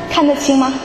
看得清吗？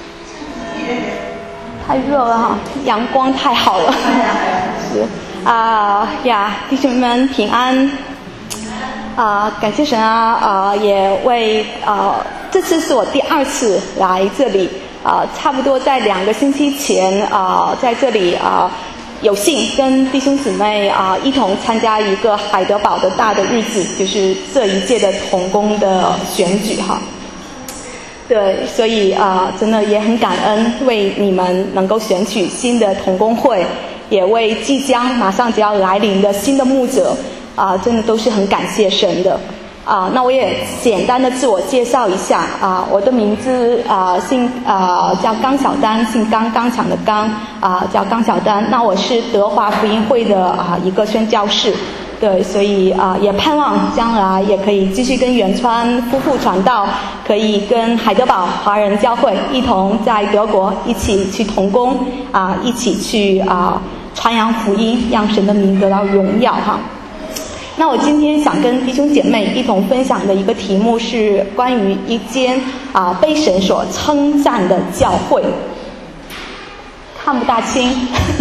太热了哈，阳光太好了。是弟兄们平安。感谢神也为这次是我第2次来这里，差不多在2个星期前在这里有幸跟弟兄姊妹一同参加一个海德堡的大的日子，就是这一届的同工的选举哈。对，所以真的也很感恩，为你们能够选取新的同工会，也为即将马上就要来临的新的牧者真的都是很感谢神的。那我也简单的自我介绍一下我的名字叫刚小丹，姓刚，刚强的刚叫刚小丹。那我是德华福音会的一个宣教士。对，所以也盼望将来也可以继续跟元川夫妇传道，可以跟海德堡华人教会一同在德国一起去同工一起去传扬福音，让神的名得到荣耀哈。那我今天想跟弟兄姐妹一同分享的一个题目是关于一间被神所称赞的教会。看不大清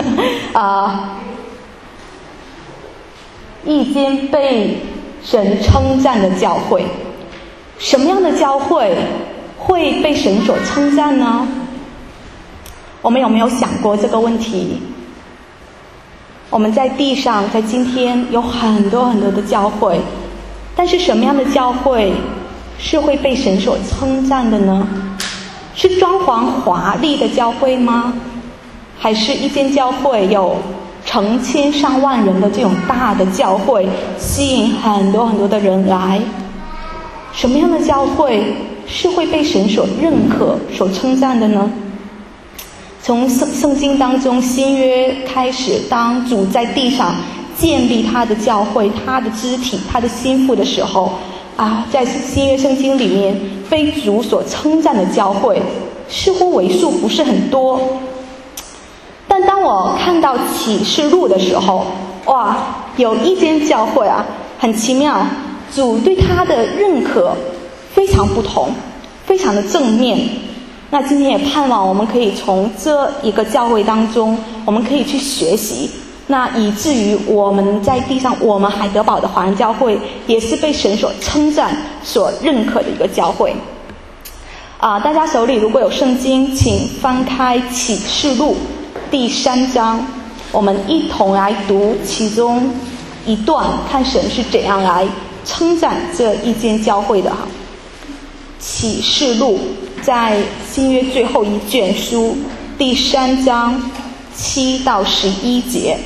一间被神称赞的教会。什么样的教会会被神所称赞呢？我们有没有想过这个问题？我们在地上，在今天有很多很多的教会，但是什么样的教会是会被神所称赞的呢？是装潢华丽的教会吗？还是一间教会有成千上万人的这种大的教会，吸引很多很多的人来？什么样的教会是会被神所认可、所称赞的呢？从圣经当中新约开始，当主在地上建立他的教会、他的肢体、他的心腹的时候在新约圣经里面被主所称赞的教会似乎为数不是很多。但当我看到启示录的时候，有一间教会很奇妙，主对他的认可非常不同，非常的正面。那今天也盼望我们可以从这一个教会当中，我们可以去学习，那以至于我们在地上，我们海德堡的华人教会也是被神所称赞、所认可的一个教会。大家手里如果有圣经，请翻开启示录第3章，我们一同来读其中一段，看神是怎样来称赞这一间教会的启示录在新约最后一卷书第3章7到11节。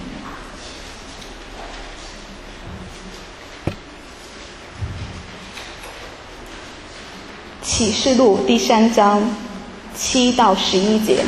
启示录第3章7到11节。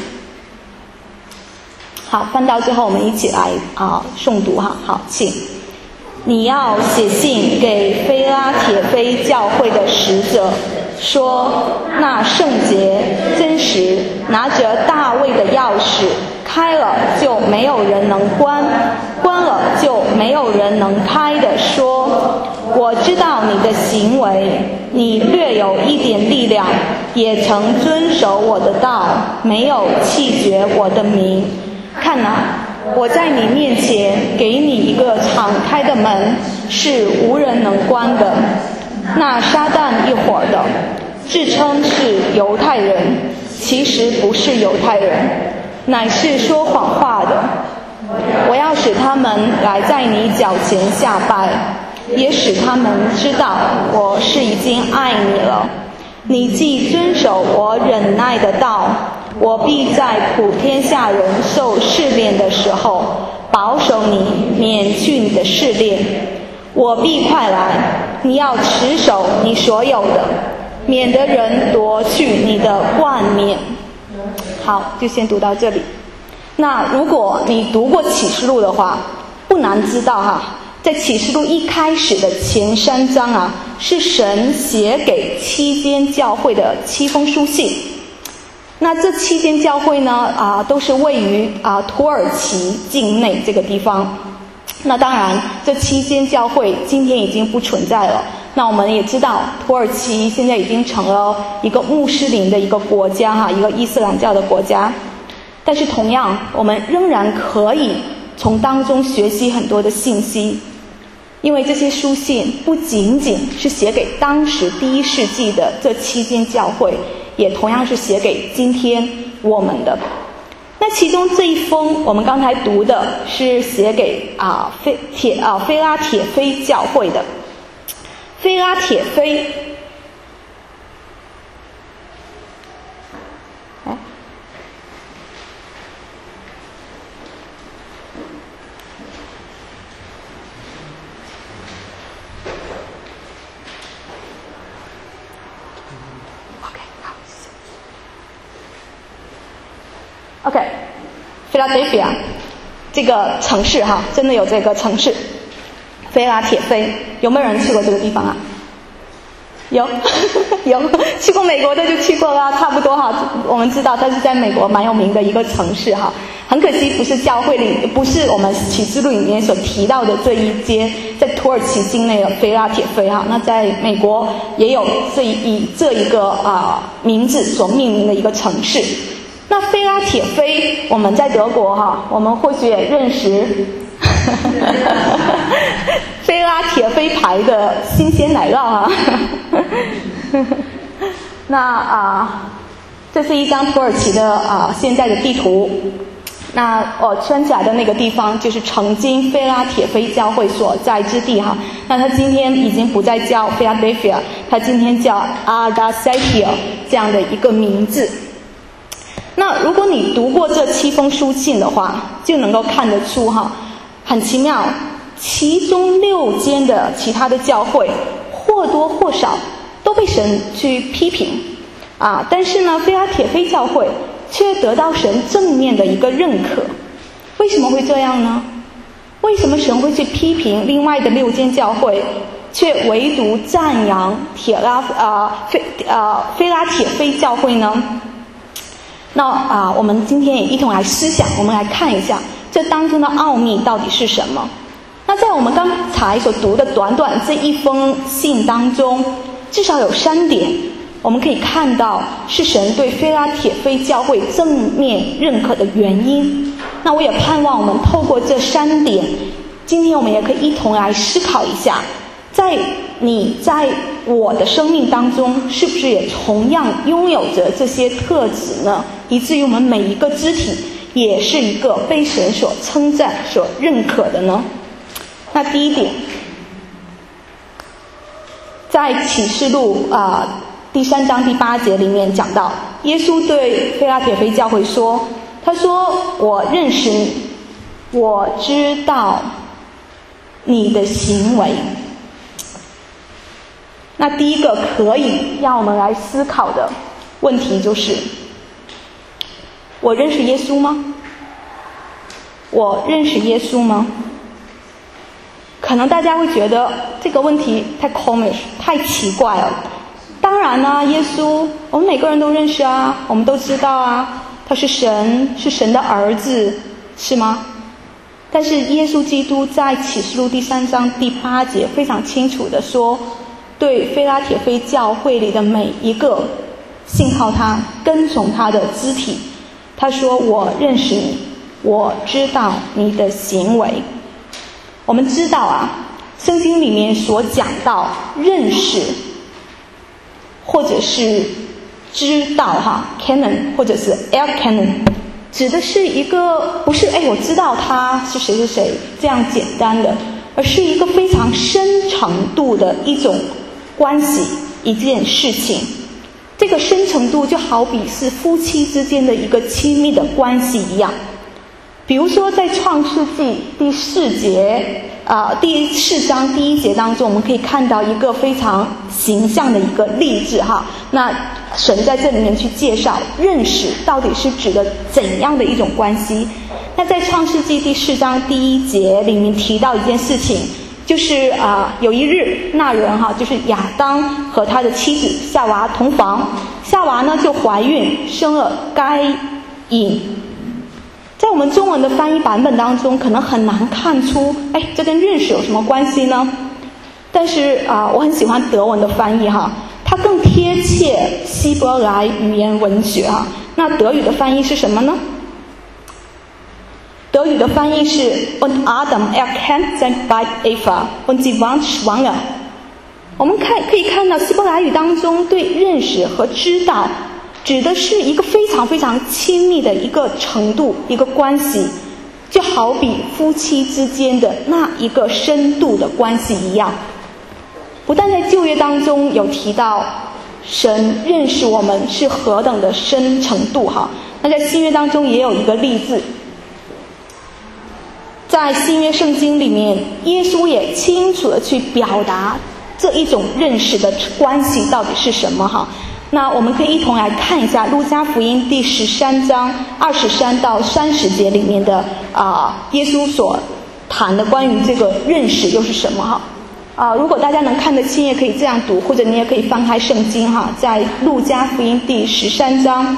好，翻到最后我们一起来诵读好，请。你要写信给非拉铁非教会的使者，说那圣洁真实拿着大卫的钥匙，开了就没有人能关，关了就没有人能开的说，我知道你的行为，你略有一点力量，也曾遵守我的道，没有弃绝我的名。看我在你面前给你一个敞开的门，是无人能关的。那撒旦一伙的自称是犹太人，其实不是犹太人，乃是说谎话的。我要使他们来在你脚前下拜，也使他们知道我是已经爱你了。你既遵守我忍耐的道，我必在普天下人受试炼的时候保守你，免去你的试炼。我必快来，你要持守你所有的，免得人夺去你的冠冕。好，就先读到这里。那如果你读过启示录的话，不难知道在启示录一开始的前3章是神写给7间教会的7封书信。那这7间教会呢都是位于土耳其境内这个地方。那当然这7间教会今天已经不存在了， 那我们也知道，土耳其现在已经成了一个穆斯林的一个国家一个伊斯兰教的国家。但是同样，我们仍然可以从当中学习很多的信息，因为这些书信不仅仅是写给当时第1世纪的这7间教会，也同样是写给今天我们的。那其中这一封我们刚才读的是写给菲拉铁菲教会的。菲拉铁菲OK， Philadelphia 这个城市真的有这个城市，菲拉铁菲，有没有人去过这个地方啊？有有，去过美国的就去过了，差不多我们知道它是在美国蛮有名的一个城市很可惜不是教会里，不是我们启示录里面所提到的这一间在土耳其境内的菲拉铁菲那在美国也有以这一个名字所命名的一个城市。那菲拉铁菲，我们在德国我们或许也认识菲拉铁菲牌的新鲜奶酪那这是一张土耳其的现在的地图。那我圈起来的那个地方就是曾经菲拉铁菲教会所在之地那它今天已经不再叫 Philadelphia， 它今天叫 Agassiz 这样的一个名字。那如果你读过这7封书信的话，就能够看得出很奇妙，其中6间的其他的教会或多或少都被神去批评但是呢，菲拉铁菲教会却得到神正面的一个认可。为什么会这样呢？为什么神会去批评另外的6间教会，却唯独赞扬菲拉铁菲教会呢？那我们今天也一同来思想，我们来看一下这当中的奥秘到底是什么。那在我们刚才所读的短短这一封信当中，至少有3点我们可以看到是神对菲拉铁菲教会正面认可的原因。那我也盼望我们透过这3点，今天我们也可以一同来思考一下，在我的生命当中是不是也同样拥有着这些特质呢？以至于我们每一个肢体也是一个被神所称赞所认可的呢？那第一点，在启示录第3章第8节里面讲到，耶稣对菲拉铁菲教会说，他说我认识你，我知道你的行为。那第一个可以让我们来思考的问题就是，我认识耶稣吗？我认识耶稣吗？可能大家会觉得这个问题太 komisch 太奇怪了。当然呢，耶稣我们每个人都认识我们都知道他是神，是神的儿子，是吗？但是耶稣基督在启示录第3章第8节非常清楚地说，对菲拉铁菲教会里的每一个信靠他跟从他的肢体，他说我认识你，我知道你的行为。我们知道圣经里面所讲到认识或者是知道canon 或者是 canon， 指的是一个不是我知道他是谁是谁这样简单的，而是一个非常深程度的一种关系，一件事情。这个深程度就好比是夫妻之间的一个亲密的关系一样。比如说在创世纪第4章第1节当中，我们可以看到一个非常形象的一个例子那神在这里面去介绍认识到底是指的怎样的一种关系。那在创世纪第4章第1节里面提到一件事情，就是有一日，那人就是亚当和他的妻子夏娃同房，夏娃呢就怀孕生了该隐。在我们中文的翻译版本当中可能很难看出这跟认识有什么关系呢？但但是我很喜欢德文的翻译哈，它更贴切希伯来语言文学哈。那德语的翻译是什么呢？德语的翻译是 Und Adam erkannte bei Eva und sie war schwanger。我们可以看到希伯来语当中对认识和知道指的是一个非常非常亲密的一个程度，一个关系，就好比夫妻之间的那一个深度的关系一样。不但在旧约当中有提到神认识我们是何等的深程度哈，那在新约当中也有一个例子，在新约圣经里面，耶稣也清楚地去表达这一种认识的关系到底是什么哈。那我们可以一同来看一下路加福音第13章23到30节里面的耶稣所谈的关于这个认识又是什么哈。如果大家能看得清，也可以这样读，或者你也可以翻开圣经哈，在路加福音第13章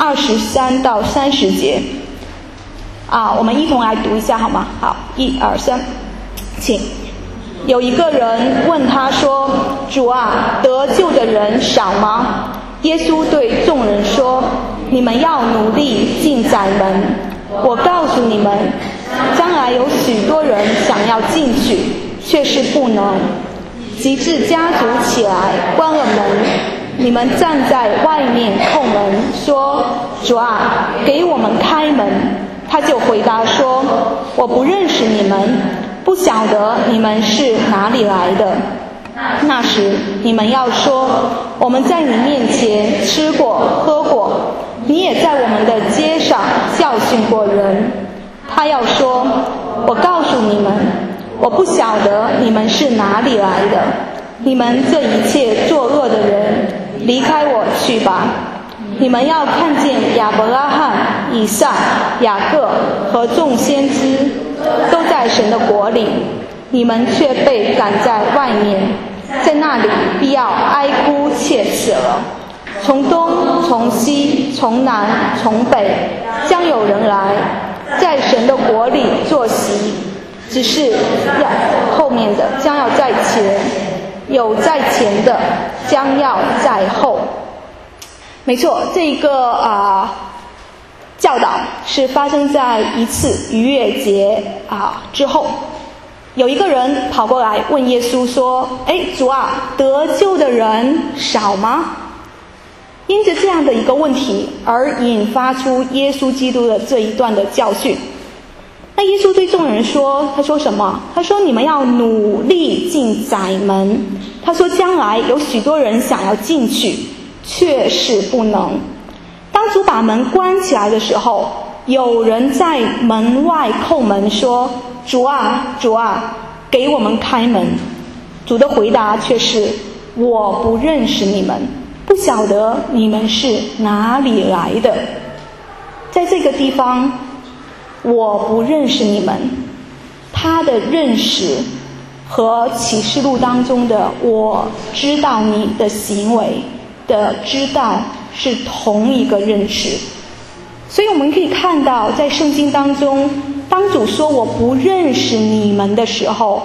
23到30节我们一同来读一下好吗？好，1、2、3，请。有一个人问他说：“主啊，得救的人少吗？”耶稣对众人说：“你们要努力进窄门。我告诉你们，将来有许多人想要进去，却是不能。及至家族起来关了门，你们站在外面叩门，说：主啊，给我们开门。他就回答说：我不认识你们，不晓得你们是哪里来的。那时你们要说：我们在你面前吃过喝过，你也在我们的街上教训过人。他要说：我告诉你们，我不晓得你们是哪里来的，你们这一切作恶的人，离开我去吧。你们要看见亚伯拉罕、以撒、雅各和众先知都在神的国里，你们却被赶在外面，在那里必要哀哭切齿了。从东从西从南从北将有人来，在神的国里坐席，只是后面的将要在前，有在前的将要在后。没错，这个教导是发生在一次逾越节之后。有一个人跑过来问耶稣说：主啊，得救的人少吗？因着这样的一个问题而引发出耶稣基督的这一段的教训。那耶稣对众人说，他说什么？他说你们要努力进窄门。他说将来有许多人想要进去，却是不能。当主把门关起来的时候，有人在门外叩门说：主啊，主啊，给我们开门。主的回答却是：我不认识你们，不晓得你们是哪里来的。在这个地方，我不认识你们，他的认识和启示录当中的我知道你的行为的知道是同一个认识。所以我们可以看到，在圣经当中，当主说我不认识你们的时候，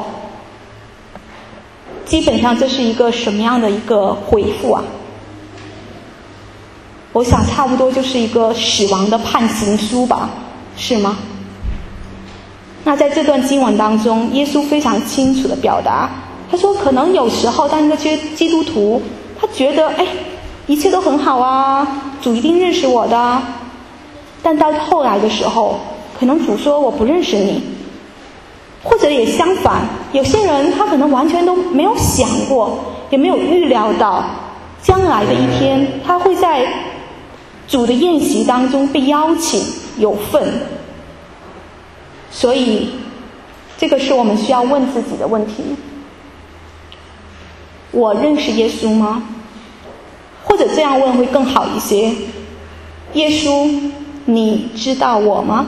基本上这是一个什么样的一个回复啊？我想差不多就是一个死亡的判刑书吧，是吗？那在这段经文当中，耶稣非常清楚地表达，他说可能有时候当一个基督徒，他觉得一切都很好啊，主一定认识我的。但到后来的时候，可能主说我不认识你。或者也相反，有些人他可能完全都没有想过，也没有预料到将来的一天他会在主的宴席当中被邀请有份。所以这个是我们需要问自己的问题。我认识耶稣吗？或者这样问会更好一些，耶稣，你知道我吗？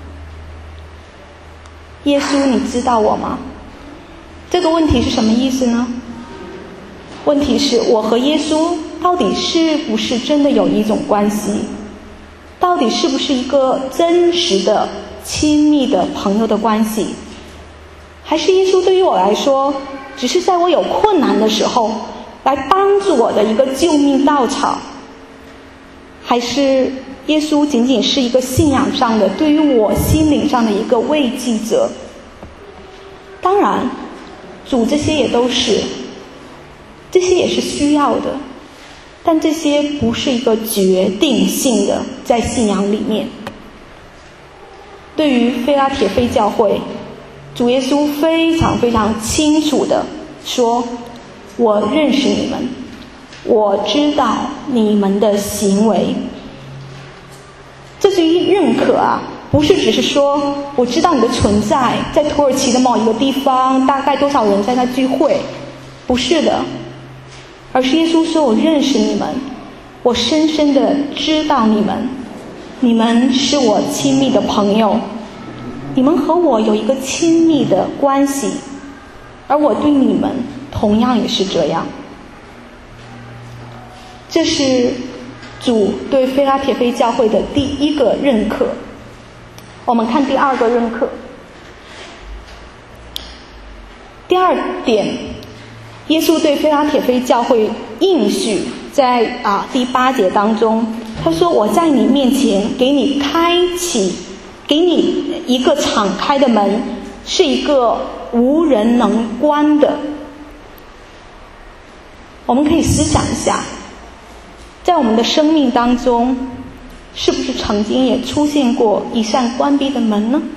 耶稣，你知道我吗？这个问题是什么意思呢？问题是我和耶稣到底是不是真的有一种关系？到底是不是一个真实的亲密的朋友的关系？还是耶稣对于我来说只是在我有困难的时候来帮助我的一个救命稻草，还是耶稣仅仅是一个信仰上的，对于我心灵上的一个慰藉者？当然，主这些也都是，这些也是需要的，但这些不是一个决定性的在信仰里面。对于非拉铁非教会，主耶稣非常非常清楚地说，我认识你们，我知道你们的行为。这是一认可啊，不是只是说我知道你的存在，在土耳其的某一个地方大概多少人在那聚会，不是的，而是耶稣说，我认识你们，我深深地知道你们，你们是我亲密的朋友，你们和我有一个亲密的关系，而我对你们同样也是这样。这是主对非拉铁非教会的第一个认可。我们看第二个认可。第二点，耶稣对非拉铁非教会应许在第8节当中，他说，我在你面前给你开启，给你一个敞开的门，是一个无人能关的。我们可以思想一下，在我们的生命当中，是不是曾经也出现过一扇关闭的门呢？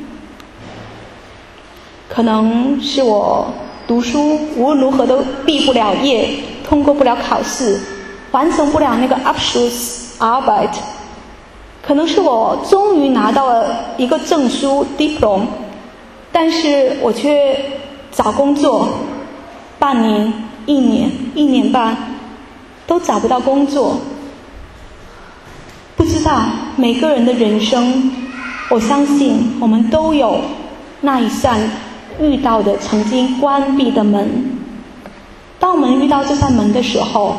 可能是我读书无论如何都毕不了业，通过不了考试，完成不了那个 Abschlussarbeit， 可能是我终于拿到了一个证书 diploma， 但是我却找工作半年、1年、1年半都找不到工作。不知道每个人的人生，我相信我们都有那一扇遇到的曾经关闭的门。当我们遇到这扇门的时候，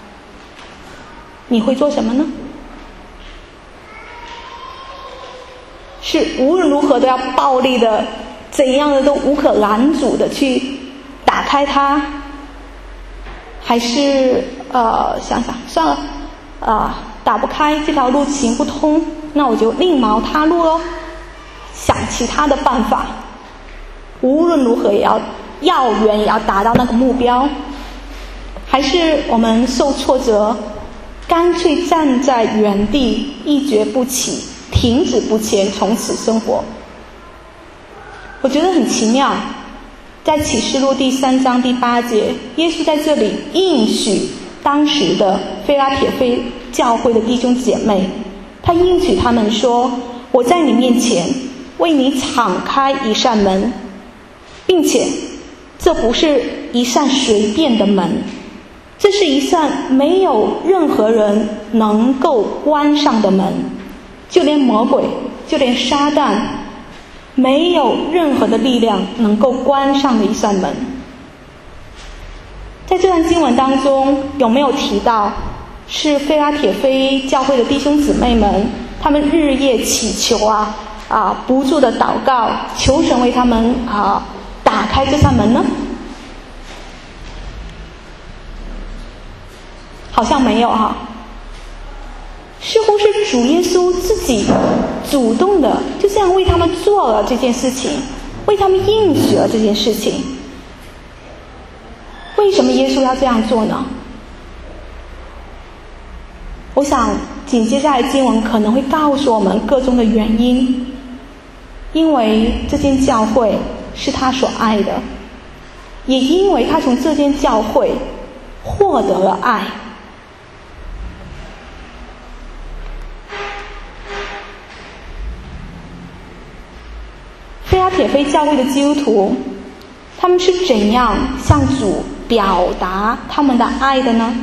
你会做什么呢？是无论如何都要暴力的，怎样的都无可拦阻的去打开它，还是想想算了，打不开这条路行不通，那我就另谋他路咯，想其他的办法，无论如何也要远也要达到那个目标？还是我们受挫折，干脆站在原地一蹶不起，停止不前，从此生活？我觉得很奇妙，在启示录第3章第8节，耶稣在这里应许当时的非拉铁非教会的弟兄姐妹，他应许他们说，我在你面前为你敞开一扇门，并且这不是一扇随便的门，这是一扇没有任何人能够关上的门，就连魔鬼，就连撒旦，没有任何的力量能够关上的一扇门。在这段经文当中，有没有提到是非拉铁非教会的弟兄姊妹们，他们日夜祈求不住的祷告，求神为他们打开这扇门呢？好像没有似乎是主耶稣自己主动的就这样为他们做了这件事情，为他们应许了这件事情。为什么耶稣要这样做呢？我想紧接下来经文可能会告诉我们各种的原因。因为这间教会是他所爱的，也因为他从这间教会获得了爱。非拉铁非教会的基督徒，他们是怎样向主表达他们的爱的呢？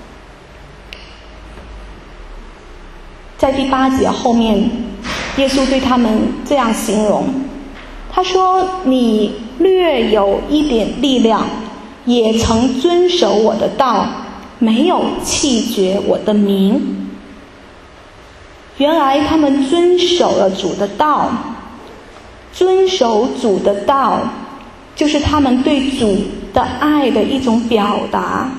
在第8节后面，耶稣对他们这样形容，他说，你略有一点力量，也曾遵守我的道，没有弃绝我的名。原来他们遵守了主的道，遵守主的道就是他们对主的爱的一种表达。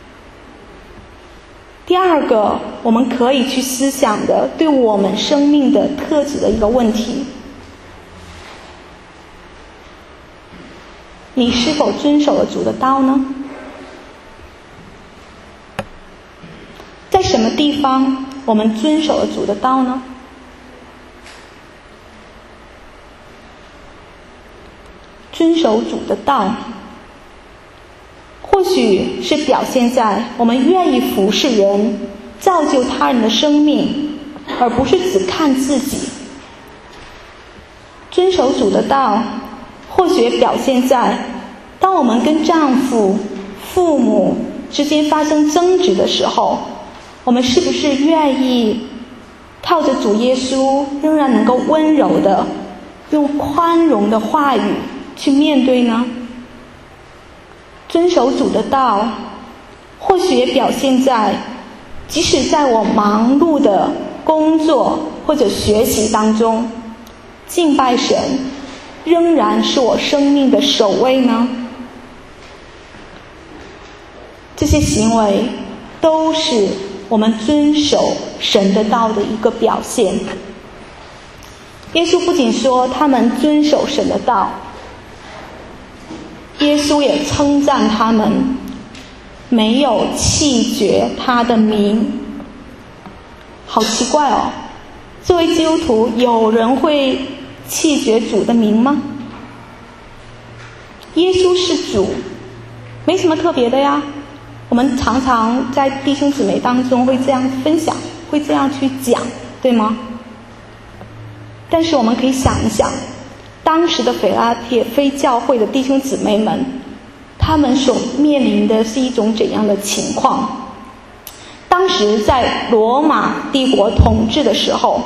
第二个，我们可以去思想的对我们生命的特质的一个问题：你是否遵守了主的道呢？在什么地方我们遵守了主的道呢？遵守主的道，或许是表现在我们愿意服侍人，造就他人的生命，而不是只看自己。遵守主的道，或许表现在当我们跟丈夫、父母之间发生争执的时候，我们是不是愿意靠着主耶稣，仍然能够温柔的用宽容的话语去面对呢？遵守主的道，或许也表现在即使在我忙碌的工作或者学习当中，敬拜神仍然是我生命的首位呢？这些行为都是我们遵守神的道的一个表现。耶稣不仅说他们遵守神的道，耶稣也称赞他们没有弃绝他的名。好奇怪哦，作为基督徒，有人会弃绝主的名吗？耶稣是主，没什么特别的呀。我们常常在弟兄姊妹当中会这样分享，会这样去讲，对吗？但是我们可以想一想，当时的腓拉铁非教会的弟兄姊妹们，他们所面临的是一种怎样的情况？当时在罗马帝国统治的时候，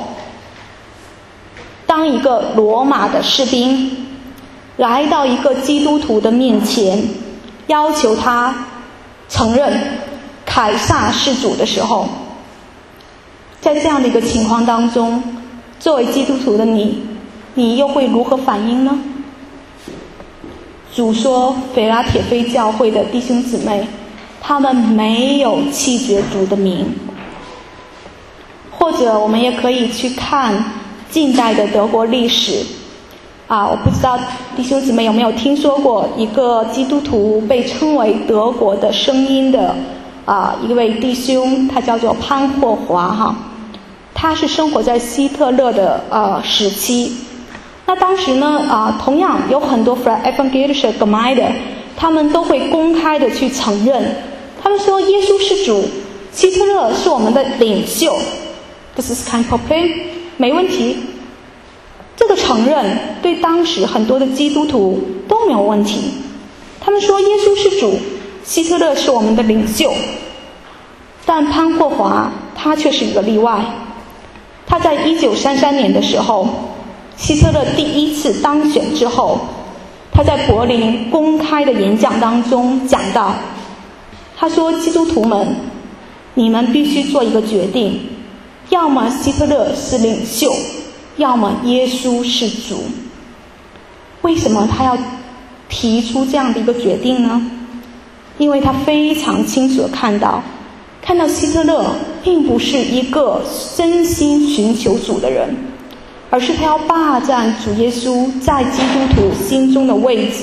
当一个罗马的士兵来到一个基督徒的面前，要求他承认凯撒是主的时候，在这样的一个情况当中，作为基督徒的你又会如何反应呢？主说腓拉铁非教会的弟兄姊妹，他们没有弃绝主的名。或者我们也可以去看近代的德国历史我不知道弟兄姊妹有没有听说过一个基督徒被称为德国的声音的一位弟兄，他叫做潘霍华他是生活在希特勒的时期。那当时呢同样有很多 Evangelische Gemeinde， 他们都会公开的去承认，他们说耶稣是主，希特勒是我们的领袖。 This is kein Problem， 没问题。这个承认对当时很多的基督徒都没有问题。他们说耶稣是主，希特勒是我们的领袖。但潘霍华他却是一个例外。他在1933年的时候，希特勒第一次当选之后，他在柏林公开的演讲当中讲到，他说基督徒们，你们必须做一个决定，要么希特勒是领袖，要么耶稣是主。为什么他要提出这样的一个决定呢？因为他非常清楚地看到希特勒并不是一个真心寻求主的人，而是他要霸占主耶稣在基督徒心中的位置。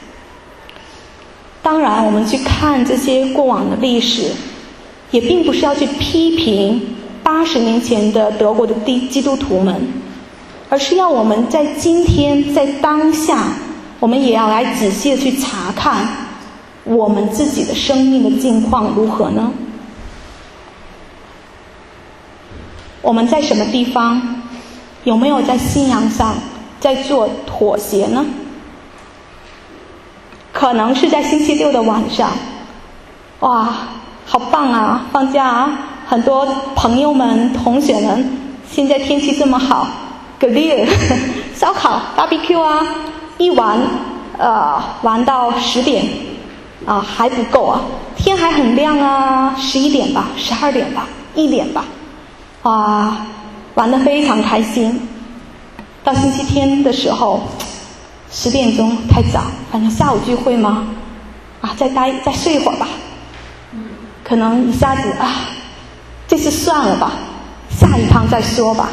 当然我们去看这些过往的历史，也并不是要去批评80年前的德国的基督徒们，而是要我们在今天在当下，我们也要来仔细的去查看我们自己的生命的境况如何呢？我们在什么地方有没有在信仰上在做妥协呢？可能是在星期六的晚上，哇，好棒啊，放假很多朋友们同学们，现在天气这么好， grill 烧烤 barbecue 一玩玩到10点还不够天还很亮11点吧12点吧1点吧玩得非常开心。到星期天的时候10点钟太早，反正下午聚会嘛， 再睡一会儿吧，可能一下子这次算了吧，下一趟再说吧。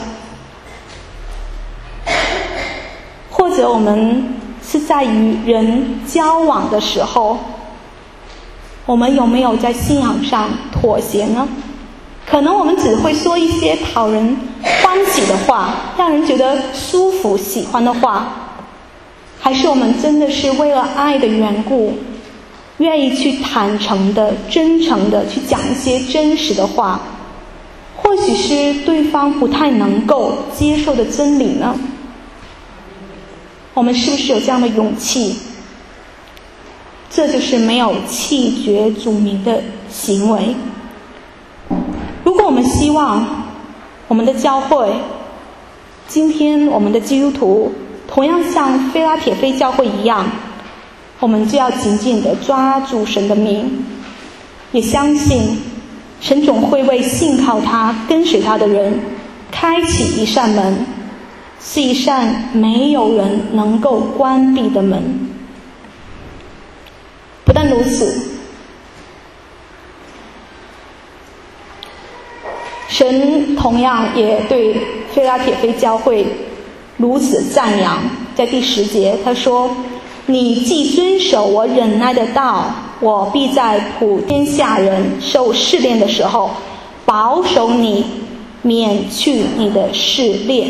或者我们是在与人交往的时候，我们有没有在信仰上妥协呢？可能我们只会说一些讨人欢喜的话，让人觉得舒服喜欢的话，还是我们真的是为了爱的缘故，愿意去坦诚的真诚的去讲一些真实的话，或许是对方不太能够接受的真理呢？我们是不是有这样的勇气？这就是没有弃绝主名的行为。如果我们希望我们的教会，今天我们的基督徒同样像非拉铁非教会一样，我们就要紧紧地抓住神的名，也相信神总会为信靠他跟随他的人开启一扇门，是一扇没有人能够关闭的门。不但如此，神同样也对非拉铁非教会如此赞扬。在第10节他说，你既遵守我忍耐的道，我必在普天下人受试炼的时候保守你，免去你的试炼。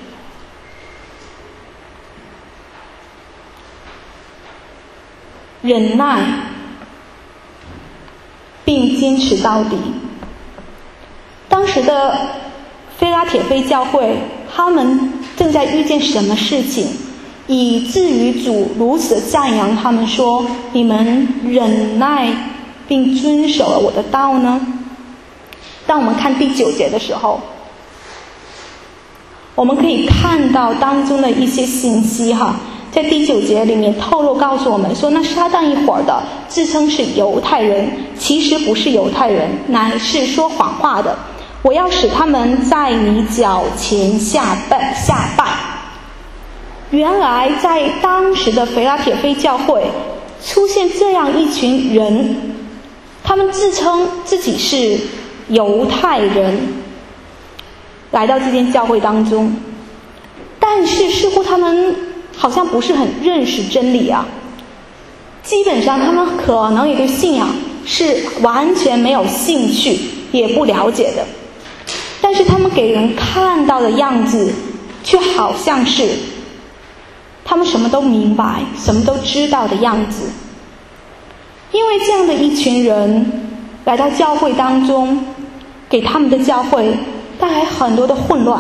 忍耐并坚持到底。当时的非拉铁非教会，他们正在遇见什么事情，以至于主如此赞扬他们说，你们忍耐并遵守了我的道呢？当我们看第9节的时候，我们可以看到当中的一些信息在第9节里面透露告诉我们说，那撒旦一伙的自称是犹太人，其实不是犹太人，乃是说谎话的。我要使他们在你脚前下拜。原来在当时的非拉铁非教会出现这样一群人，他们自称自己是犹太人，来到这间教会当中，但是似乎他们好像不是很认识真理基本上他们可能也对信仰是完全没有兴趣也不了解的，但是他们给人看到的样子却好像是他们什么都明白什么都知道的样子。因为这样的一群人来到教会当中，给他们的教会带来很多的混乱。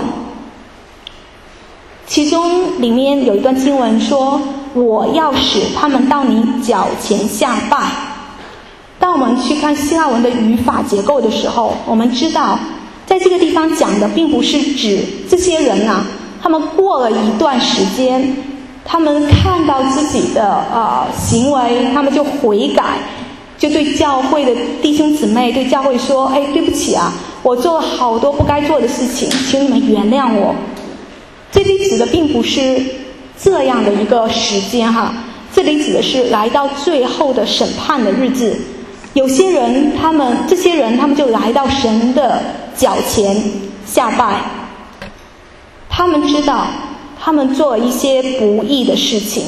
其中里面有一段经文说，我要使他们到你脚前下拜。当我们去看希腊文的语法结构的时候，我们知道在这个地方讲的并不是指这些人他们过了一段时间，他们看到自己的行为，他们就悔改，就对教会的弟兄姊妹对教会说，对不起我做了好多不该做的事情，请你们原谅我。这里指的并不是这样的一个时间这里指的是来到最后的审判的日子，有些人这些人他们就来到神的脚前下拜，他们知道他们做了一些不义的事情，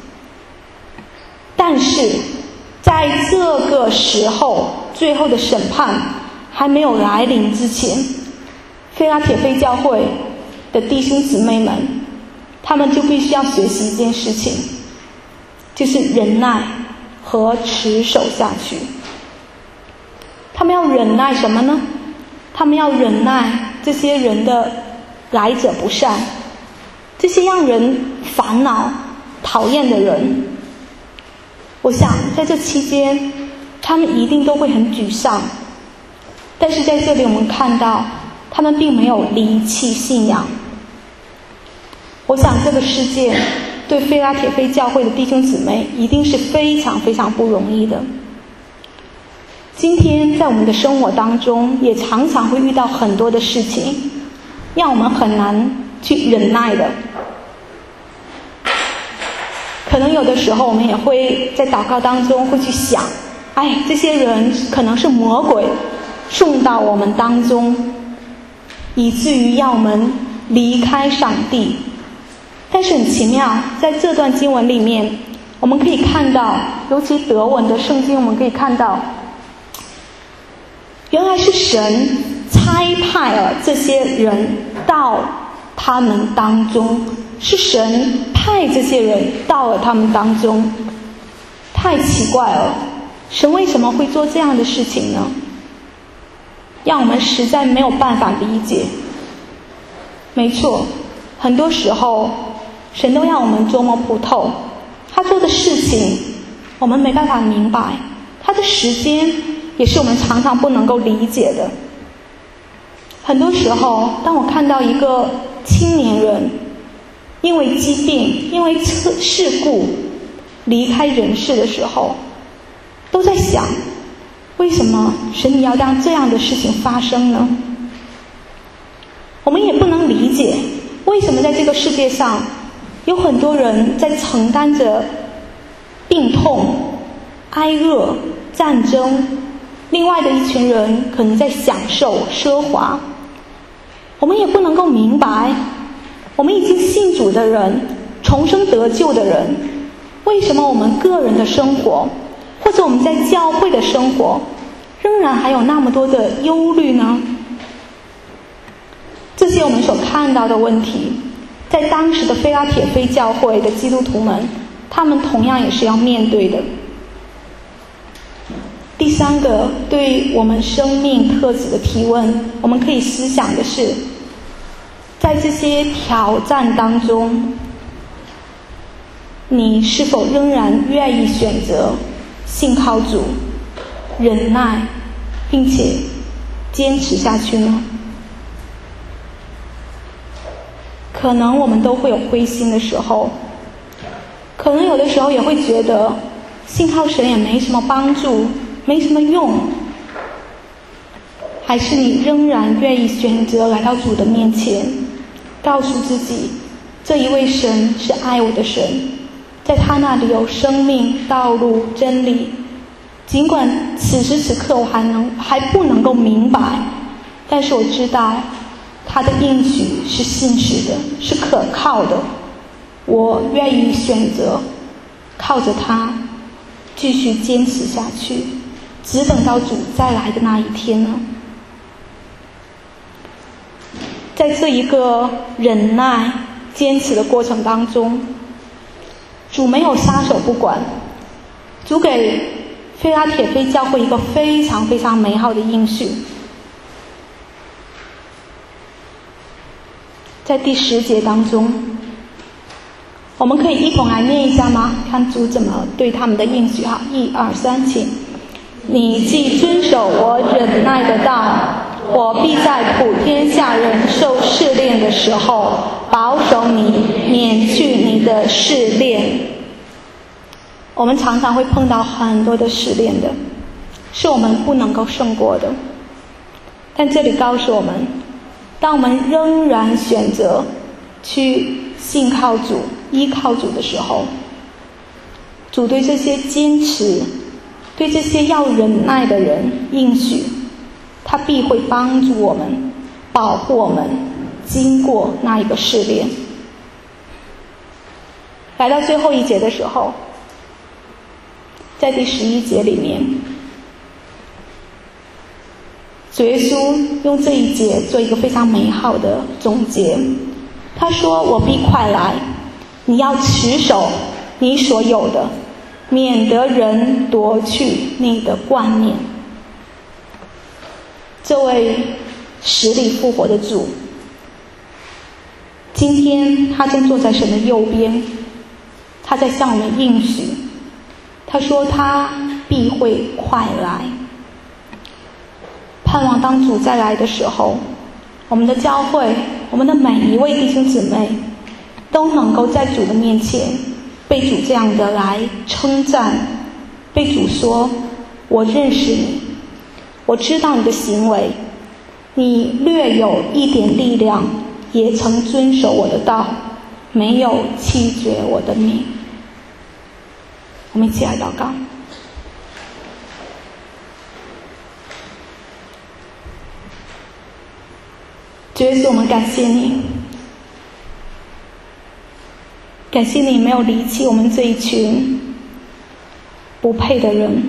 但是在这个时候最后的审判还没有来临之前，非拉铁非教会的弟兄姊妹们，他们就必须要学习一件事情，就是忍耐和持守下去。他们要忍耐什么呢？他们要忍耐这些人的来者不善，这些让人烦恼讨厌的人。我想在这期间他们一定都会很沮丧，但是在这里我们看到他们并没有离弃信仰。我想这个世界对非拉铁非教会的弟兄姊妹一定是非常非常不容易的。今天在我们的生活当中也常常会遇到很多的事情，让我们很难去忍耐的。 可能有的时候我们也会在祷告当中会去想，这些人可能是魔鬼送到我们当中，以至于要我们离开上帝。但是很奇妙，在这段经文里面，我们可以看到，尤其德文的圣经，我们可以看到，原来是神差派了这些人到他们当中，是神派这些人到了他们当中。太奇怪了，神为什么会做这样的事情呢？让我们实在没有办法理解。没错，很多时候神都让我们捉摸不透，他做的事情我们没办法明白，他的时间也是我们常常不能够理解的。很多时候当我看到一个青年人因为疾病，因为事故离开人世的时候，都在想，为什么神你要让这样的事情发生呢？我们也不能理解，为什么在这个世界上有很多人在承担着病痛、挨饿、战争，另外的一群人可能在享受奢华。我们也不能够明白，我们已经信主的人，重生得救的人，为什么我们个人的生活，或者我们在教会的生活，仍然还有那么多的忧虑呢？这些我们所看到的问题，在当时的菲拉铁非教会的基督徒们，他们同样也是要面对的。第三个对我们生命特质的提问，我们可以思想的是，在这些挑战当中，你是否仍然愿意选择信靠主，忍耐，并且坚持下去呢？可能我们都会有灰心的时候，可能有的时候也会觉得信靠神也没什么帮助，没什么用。还是你仍然愿意选择来到主的面前，告诉自己，这一位神是爱我的神，在他那里有生命、道路、真理。尽管此时此刻我还不能够明白，但是我知道他的应许是信实的，是可靠的。我愿意选择靠着他继续坚持下去，只等到主再来的那一天呢。在这一个忍耐坚持的过程当中，主没有撒手不管，主给菲拉铁非教会一个非常非常美好的应许。在第10节当中，我们可以一同来念一下吗？看主怎么对他们的应许。好，1、2、3，请。你既遵守我忍耐的道，我必在普天下人受试炼的时候，保守你，免去你的试炼。我们常常会碰到很多的试炼的，是我们不能够胜过的。但这里告诉我们，当我们仍然选择去信靠主、依靠主的时候，主对这些坚持、对这些要忍耐的人应许，他必会帮助我们、保护我们经过那一个试炼。来到最后一节的时候，在第11节里面，主耶稣用这一节做一个非常美好的总结。他说，我必快来，你要持守你所有的，免得人夺去你的冠冕。这位死里复活的主，今天他正坐在神的右边，他在向我们应许，他说他必会快来。盼望当主再来的时候，我们的教会，我们的每一位弟兄姊妹都能够在主的面前被主这样的来称赞，被主说，我认识你，我知道你的行为，你略有一点力量，也曾遵守我的道，没有弃绝我的命。 我们一起来祷告。主耶稣，我们感谢你，感谢你没有离弃我们这一群不配的人，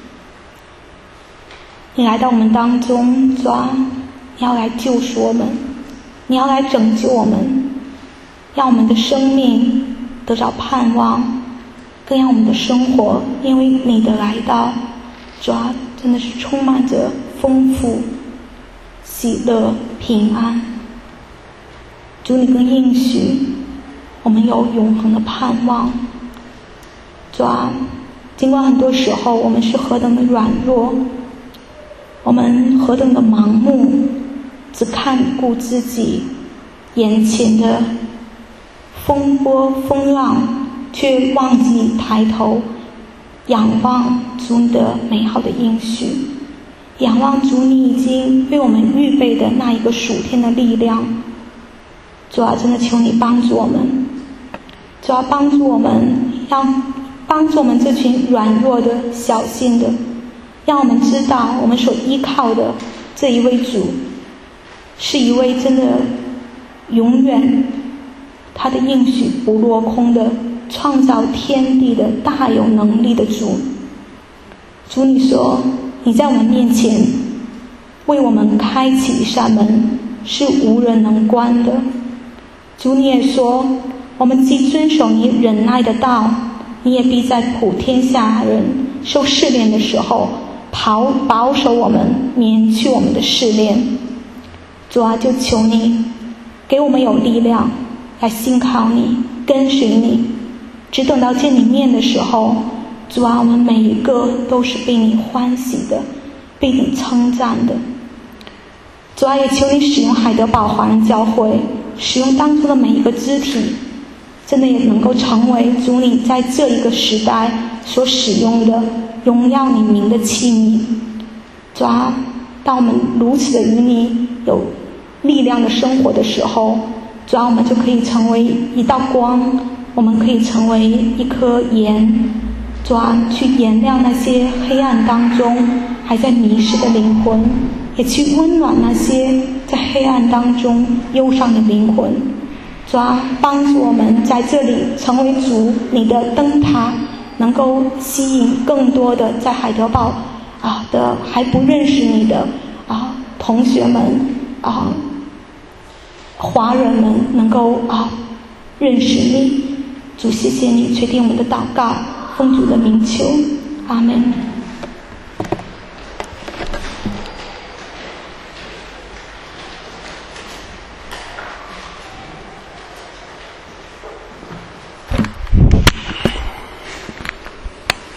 你来到我们当中，主啊，你要来救赎我们，你要来拯救我们，让我们的生命得着盼望，更让我们的生活因为你的来到，主啊，真的是充满着丰富、喜乐、平安。主，你更应许我们有永恒的盼望。主啊，尽管很多时候我们是何等的软弱，我们何等的盲目，只看顾自己眼前的风波风浪，却忘记抬头仰望主你的美好的应许，仰望主你已经为我们预备的那一个属天的力量。主啊，真的求你帮助我们，主啊，帮助我们，帮助我们这群软弱的小心的，让我们知道我们所依靠的这一位主是一位真的永远他的应许不落空的创造天地的大有能力的主。主，你说你在我们面前为我们开启一扇门，是无人能关的。主，你也说我们既遵守你忍耐的道，你也必在普天下人受试炼的时候保守我们，免去我们的试炼。主啊，就求你给我们有力量来信靠你，跟随你，只等到见你面的时候，主啊，我们每一个都是被你欢喜的，被你称赞的。主啊，也求你使用海德堡华人教会，使用当中的每一个肢体，真的也能够成为主你在这一个时代所使用的荣耀你名的器皿。主啊，当我们如此的与你有力量的生活的时候，主啊，我们就可以成为一道光，我们可以成为一颗盐，主啊，去点亮那些黑暗当中还在迷失的灵魂，也去温暖那些在黑暗当中忧伤的灵魂。主啊，帮助我们在这里成为主你的灯塔，能够吸引更多的在海德堡的还不认识你的同学们华人们能够认识你。主，谢谢你垂听我们的祷告，奉主的名求，阿们。